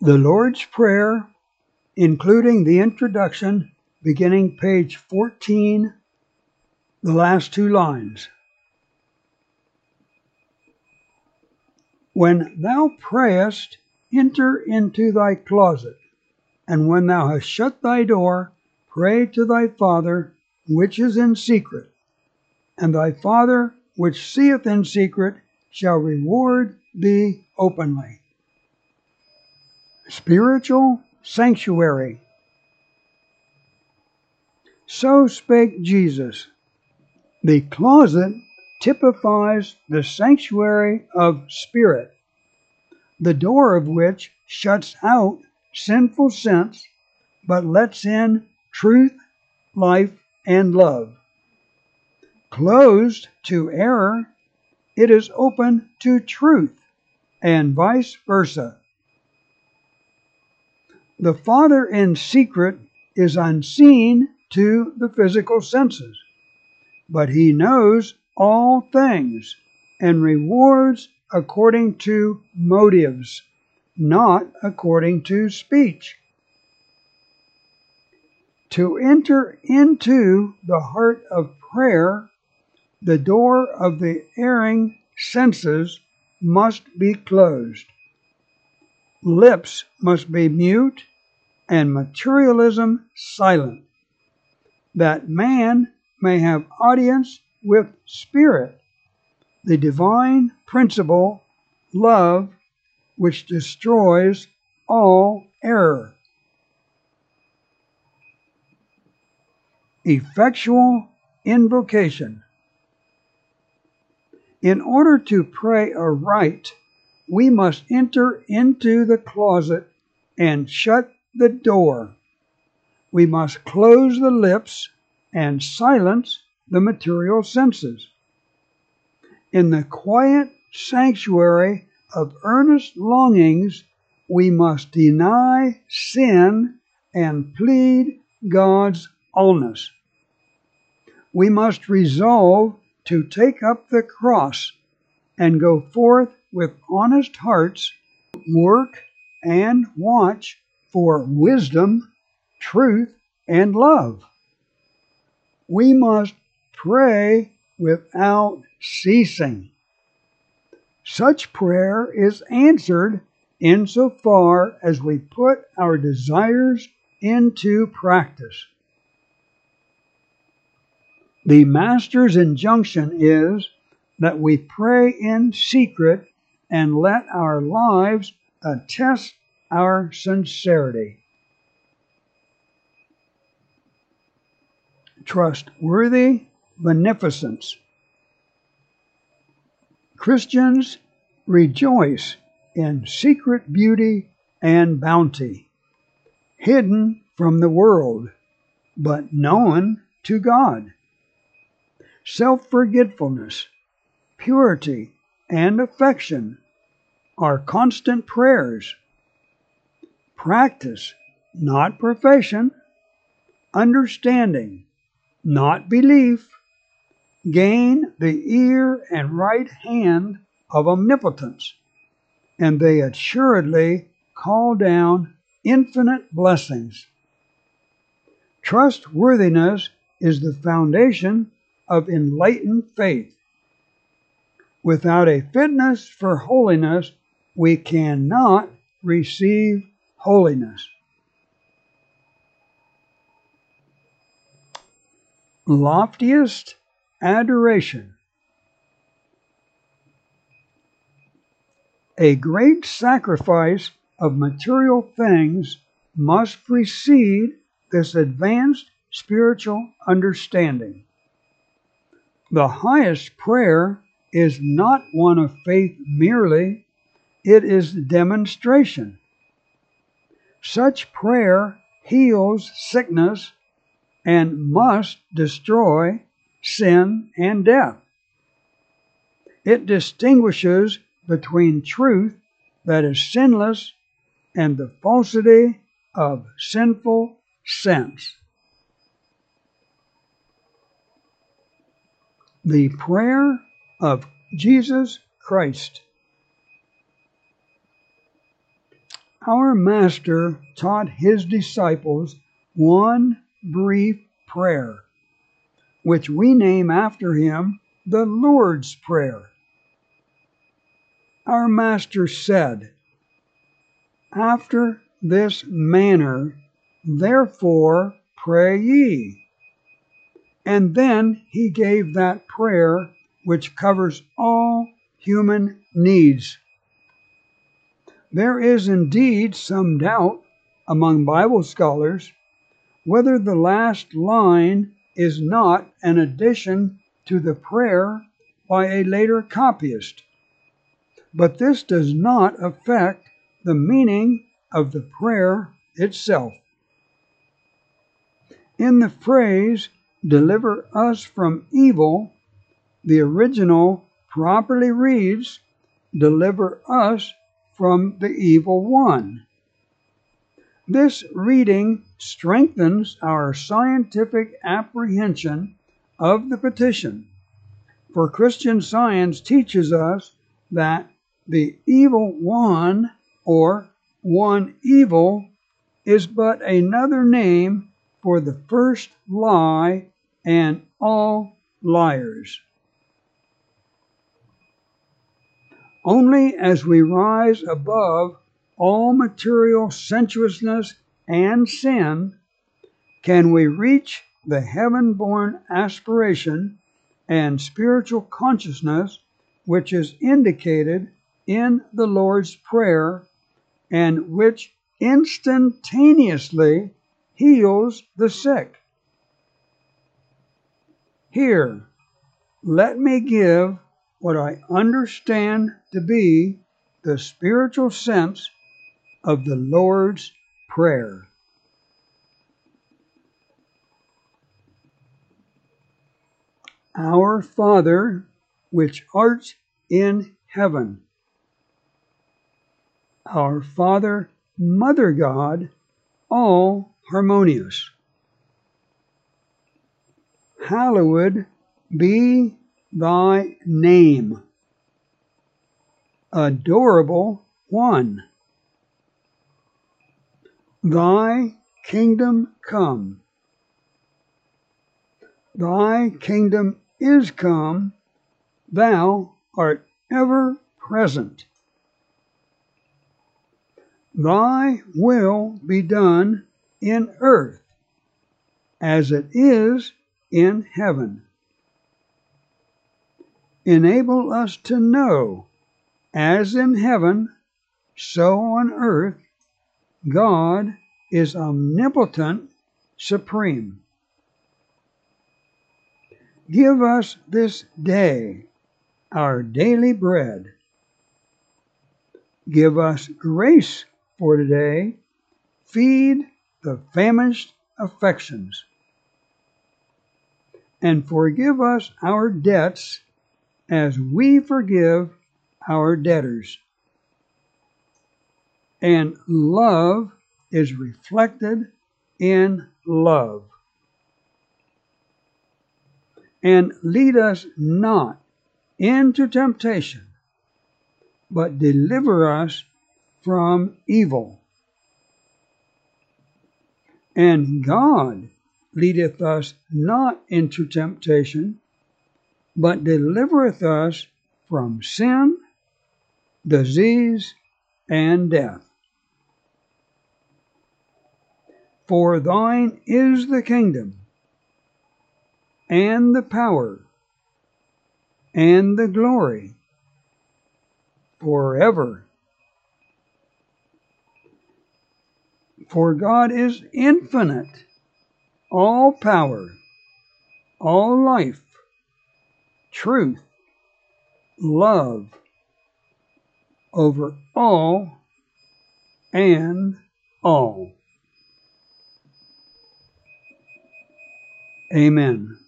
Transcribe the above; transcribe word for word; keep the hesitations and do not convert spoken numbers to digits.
The Lord's Prayer, including the introduction, beginning page fourteen, the last two lines. When thou prayest, enter into thy closet, and when thou hast shut thy door, pray to thy Father which is in secret, and thy Father which seeth in secret shall reward thee openly. Spiritual sanctuary. So spake Jesus. The closet typifies the sanctuary of spirit, the door of which shuts out sinful sense, but lets in truth, life, and love. Closed to error, it is open to truth, and vice versa. The Father in secret is unseen to the physical senses, but He knows all things and rewards according to motives, not according to speech. To enter into the heart of prayer, the door of the erring senses must be closed. Lips must be mute and materialism silent, that man may have audience with Spirit, the divine principle, love, which destroys all error. Effectual invocation. In order to pray aright, we must enter into the closet and shut the door. We must close the lips and silence the material senses. In the quiet sanctuary of earnest longings, we must deny sin and plead God's allness. We must resolve to take up the cross and go forth with honest hearts, work and watch for wisdom, truth, and love. We must pray without ceasing. Such prayer is answered insofar as we put our desires into practice. The Master's injunction is that we pray in secret and let our lives attest our sincerity. Trustworthy beneficence. Christians rejoice in secret beauty and bounty, hidden from the world, but known to God. Self-forgetfulness, purity, and affection are constant prayers. Practice, not profession. Understanding, not belief. Gain the ear and right hand of omnipotence, and they assuredly call down infinite blessings. Trustworthiness is the foundation of enlightened faith. Without a fitness for holiness, we cannot receive holiness. Loftiest adoration. A great sacrifice of material things must precede this advanced spiritual understanding. The highest prayer is not one of faith merely, it is demonstration. Such prayer heals sickness and must destroy sin and death. It distinguishes between truth that is sinless and the falsity of sinful sense. The prayer of Jesus Christ. Our Master taught his disciples one brief prayer, which we name after him the Lord's Prayer. Our Master said, "After this manner, therefore pray ye." And then he gave that prayer which covers all human needs. There is indeed some doubt among Bible scholars whether the last line is not an addition to the prayer by a later copyist. But this does not affect the meaning of the prayer itself. In the phrase, "deliver us from evil," the original properly reads, "deliver us from the evil one." This reading strengthens our scientific apprehension of the petition, for Christian Science teaches us that the evil one, or one evil, is but another name for the first lie and all liars. Only as we rise above all material sensuousness and sin can we reach the heaven-born aspiration and spiritual consciousness which is indicated in the Lord's Prayer and which instantaneously heals the sick. Here, let me give what I understand to be the spiritual sense of the Lord's Prayer. Our Father, which art in heaven. Our Father, Mother God, all harmonious. Hallowed be thy name, adorable one. Thy kingdom come. Thy kingdom is come, thou art ever present. Thy will be done in earth as it is in heaven. Enable us to know, as in heaven, so on earth, God is omnipotent, supreme. Give us this day our daily bread. Give us grace for today. Feed the famished affections. And forgive us our debts as we forgive our debtors. And love is reflected in love. And lead us not into temptation, but deliver us from evil. And God leadeth us not into temptation, but delivereth us from sin, disease, and death. For thine is the kingdom, and the power, and the glory, forever. For God is infinite, all power, all life, truth, love, over all and all. Amen.